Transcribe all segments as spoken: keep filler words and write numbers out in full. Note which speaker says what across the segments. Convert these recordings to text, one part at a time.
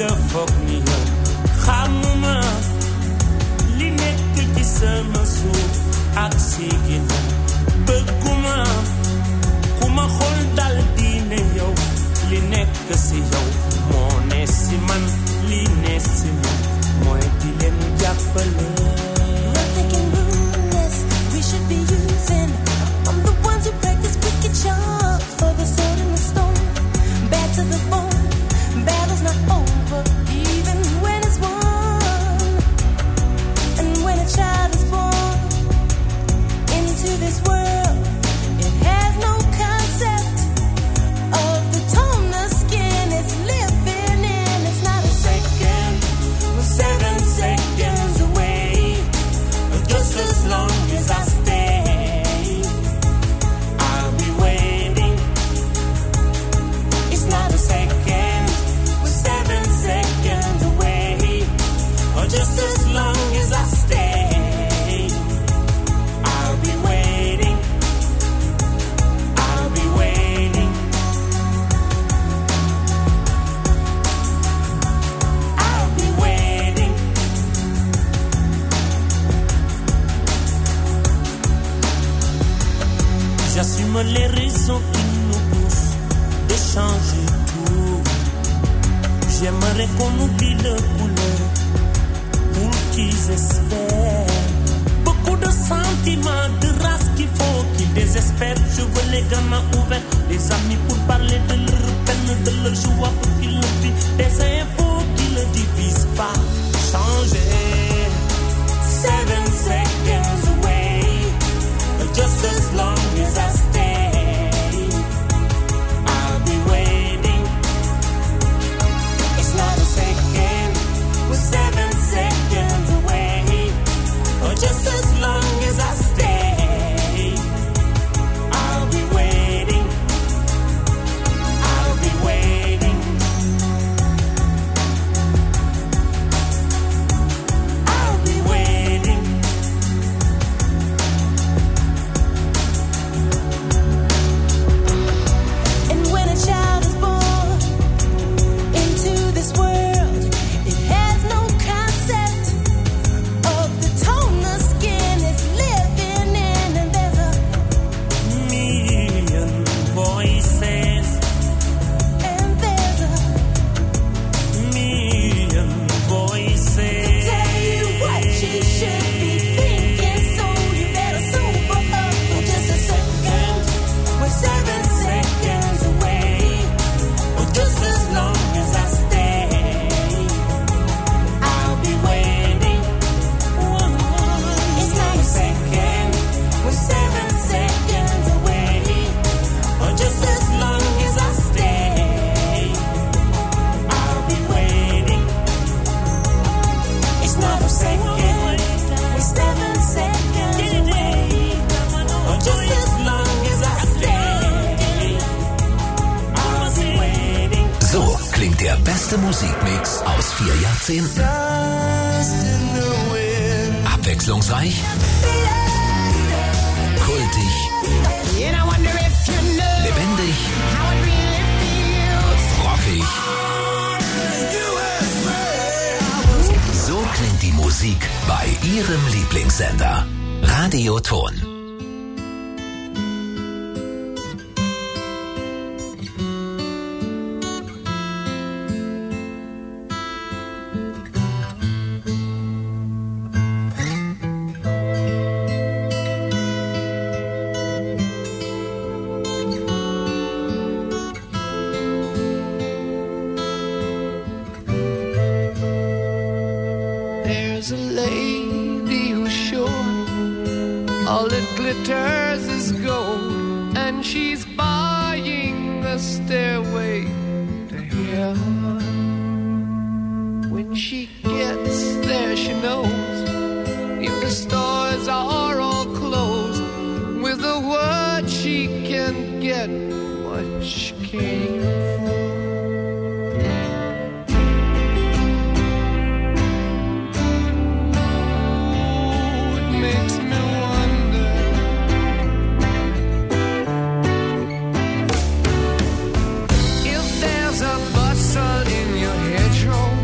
Speaker 1: nga foog ni yow xamuma li nekk ci sama suuf ak si ginnaaw bëgguma ku ma xool dal di ne yow li nekk si yow moo ne si man li ne si man mooy di leen jàppale.
Speaker 2: Nothing can ruin this. We should be using. I'm the ones who practice wicked charms for the sword and the stone. Bad to the bone. Battle's not over, even when it's won. And when a child is born into this world, it has no concept of the tone the skin is living in. It's not a second, we're seven seconds away. Just as long as I stay, I'll be waiting. It's not a second, we're seven seconds away. Or just as long as I stay, I'll be waiting. I'll be waiting. I'll be waiting. J'assume les raisons qui nous poussent de changer tout. J'aimerais qu'on oublie le couleur pour qu'ils espèrent. Beaucoup de sentiments, de race qu'il faut qu'ils désespèrent. Je veux les gamins ouverts, les amis pour parler de leur peine, de leur joie pour qu'ils le vivent. Des infos qui ne divisent pas. Changer. Seven seconds away. Just as long as I stay, I'll be waiting. It's not a second, we're seven seconds away. Or just as long as I stay, I'll be waiting. I'll be waiting. I'll be waiting. And when a child is born into this world, it has no concept of the tone the skin is living in. And there's a
Speaker 1: Million voices,
Speaker 2: and there's a
Speaker 1: million voices.
Speaker 2: tell you what you should be thinking, so you better sober up for just a second. We're seven seconds away, or just as long as I stay, I'll be waiting. It's not a second, we're seven seconds away, or just as long as I stay, I'll be waiting. It's not a second, we're seven seconds away, or just as long as I stay, I'll be waiting.
Speaker 3: So klingt der beste Musikmix aus vier Jahrzehnten. Abwechslungsreich, kultig, lebendig, rockig. So klingt die Musik bei Ihrem Lieblingssender. Radio Ton.
Speaker 4: There's a lady who's sure all that glitters is gold, and she's buying the stairway to heaven. When she gets there, she knows if the stores are all closed, with a word she can get what she came for. If there's a bustle in your hedgerow,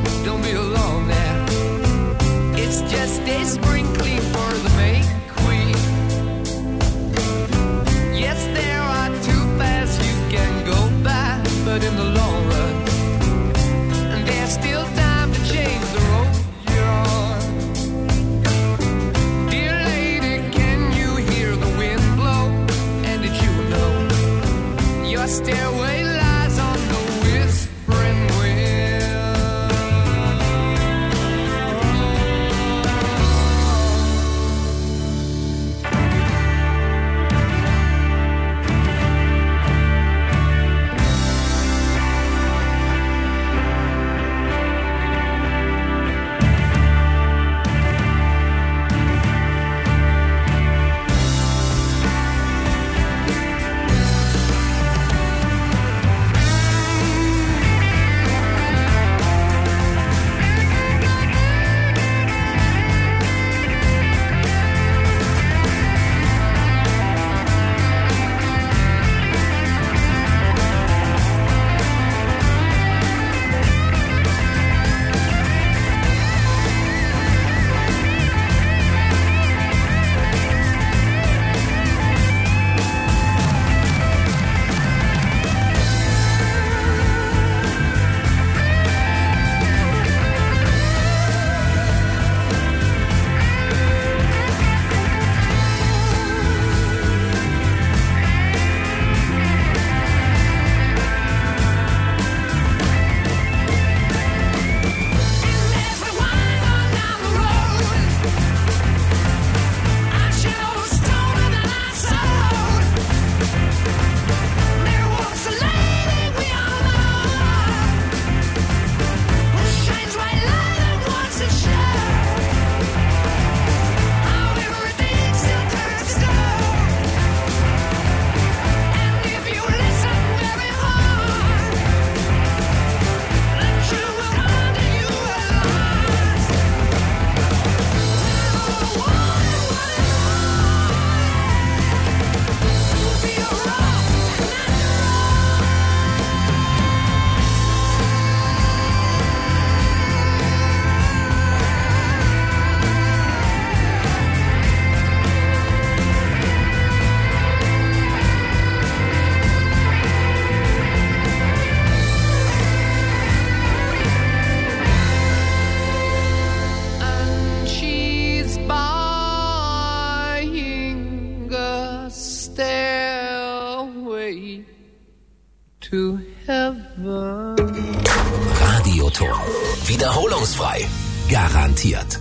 Speaker 3: Radioton. Wiederholungsfrei. Garantiert.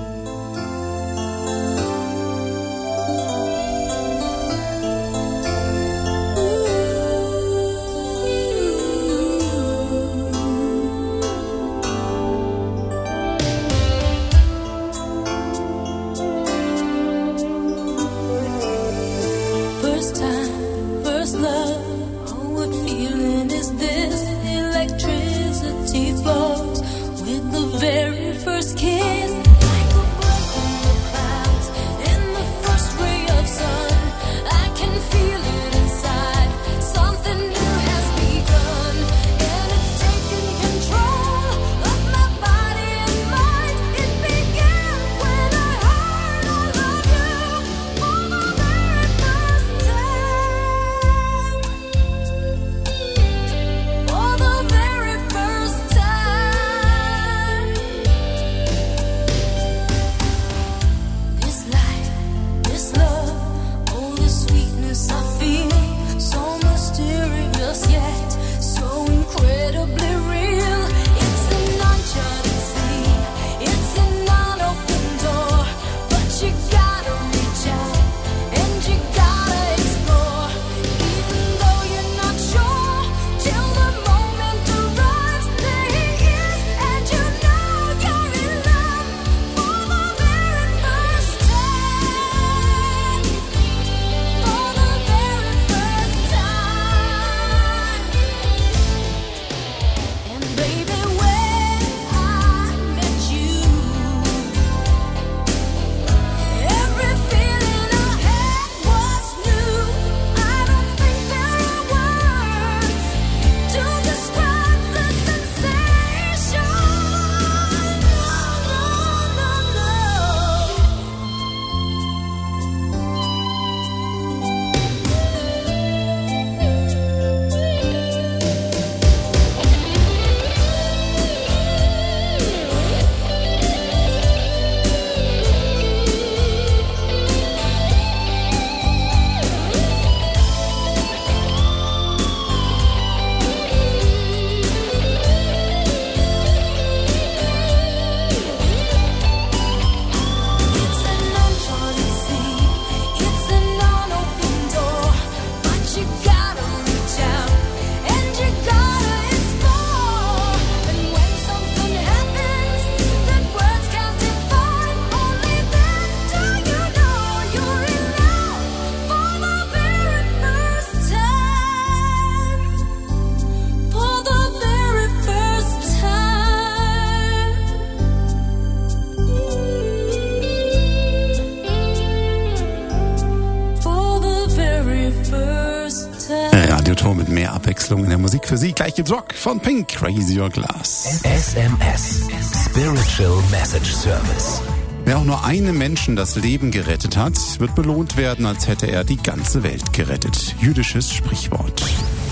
Speaker 5: Mit mehr Abwechslung in der Musik für Sie. Gleich geht's Rock von Pink, Raise Your Glass.
Speaker 3: S M S, Spiritual Message Service.
Speaker 5: Wer auch nur einem Menschen das Leben gerettet hat, wird belohnt werden, als hätte er die ganze Welt gerettet. Jüdisches Sprichwort.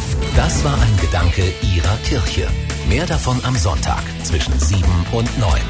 Speaker 3: Das war ein Gedanke Ihrer Kirche. Mehr davon am Sonntag zwischen sieben und neun.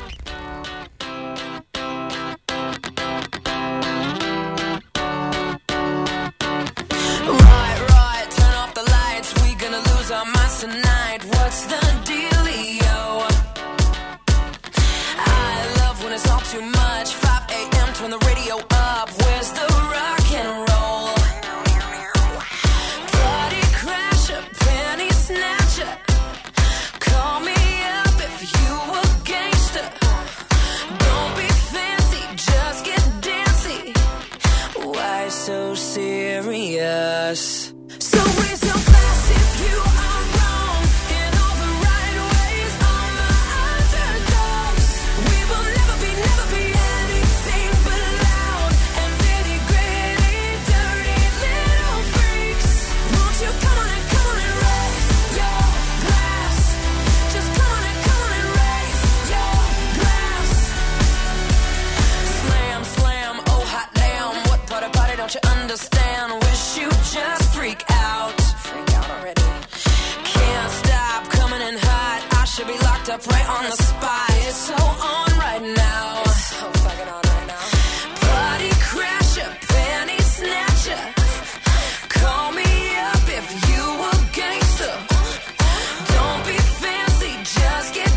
Speaker 6: up right on the spot. It's so on right now. It's so fucking on right now. Party crasher, panty snatcher. Call me up if you a gangster. Don't be fancy, just get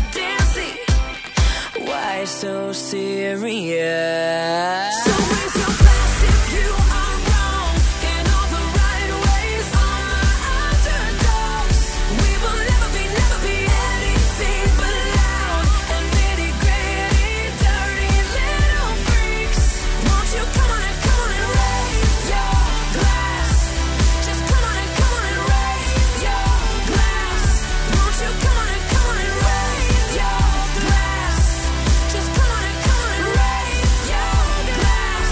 Speaker 6: so serious. So raise your glass if you are wrong in all the right ways. All my underdogs, we will never be, never be anything but loud and nitty gritty, dirty little freaks. Won't you come on and come on and raise your glass? Just come on and come on and raise your glass. Won't you come on and come on and raise your glass? Just come on and come on and raise your glass.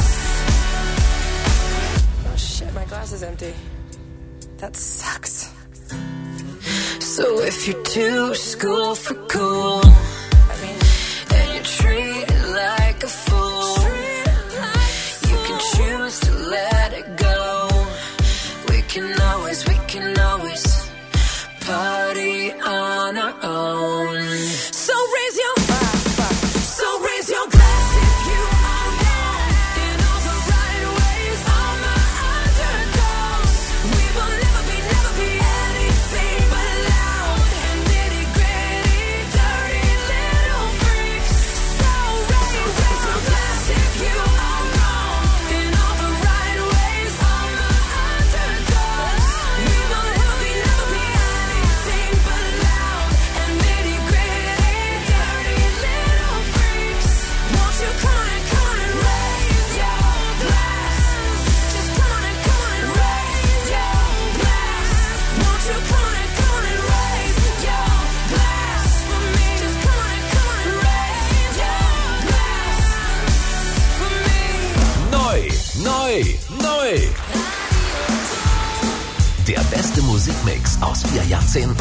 Speaker 6: Oh shit, my glass is empty. That sucks. So if you're too school for cool, I mean, and you're treated like a fool, you can choose to let it go. We can always, we can always party on our own. So raise your, so raise your glass if you are wrong in all the right ways. All my underdogs, we will never be, never be anything but loud and nitty gritty, dirty little freaks. So raise, so raise your glass if you are wrong in all the right ways. All my underdogs, we will never be, never be anything but loud and nitty gritty, dirty little freaks. Won't you come on and come on and raise your glass? Just come on and come on and raise your glass. Won't you come on and come on and raise your glass for me? Just come on and come on and raise your glass for me.
Speaker 3: Neu, neu, neu. Der beste Musikmix aus vier Jahrzehnten.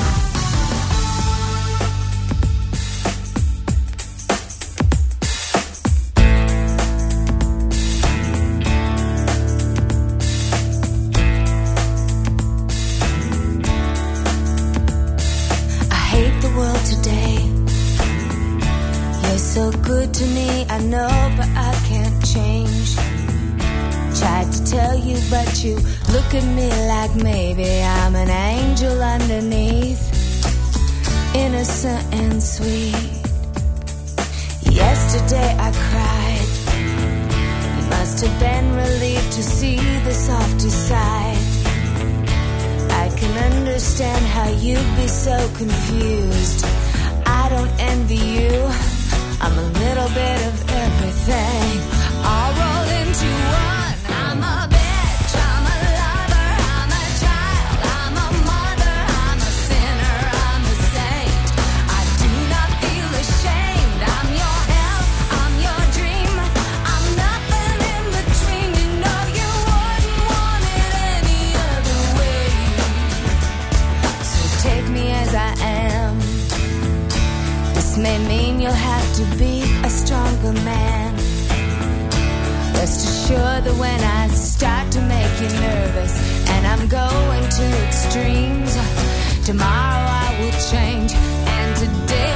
Speaker 2: I hate the world today. You're so good to me, I know, but I can't change. Tried to tell you, but you look at me like maybe I'm an angel underneath, innocent and sweet. Yesterday I cried. You must have been relieved to see the softer side. I can understand how you'd be so confused. I don't envy you. I'm a little bit of everything, all rolled into one. I'm a bitch, I'm a lover, I'm a child, I'm a mother, I'm a sinner, I'm a saint. I do not feel ashamed. I'm your hell, I'm your dream. I'm nothing in between. You know you wouldn't want it any other way. So take me as I am. This may mean you'll have to be a stronger man. Rest assured that when I start to make you nervous and I'm going to extremes, tomorrow I will change, and today